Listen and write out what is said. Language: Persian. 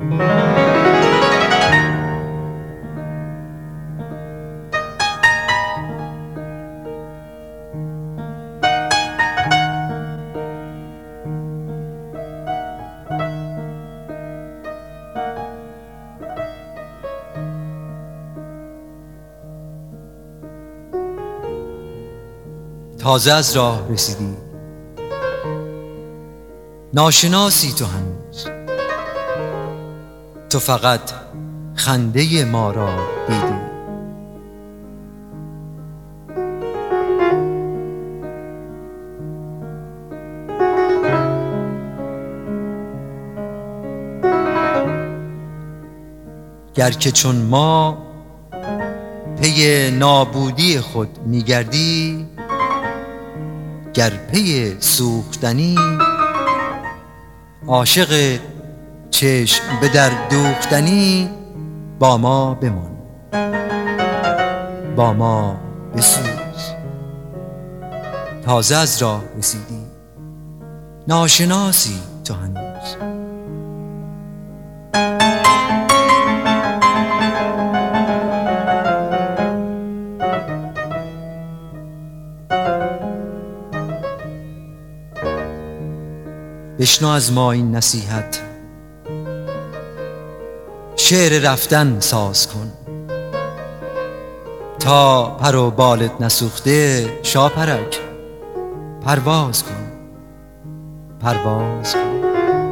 تازه از راه رسیدی، ناشناسی تو هنوز، تو فقط خنده ما را دیدی. گر که چون ما پی نابودی خود میگردی، گر پی سوختنی عاشق چشم به در دوختنی، با ما بمان، با ما بسوز. تازه از راه رسیدی، ناشناسی تو هنوز. بشنو از ما این نصیحت، شعر رفتن ساز کن، تا پر و بالت نسوخته شاپرک، پرواز کن، پرواز کن.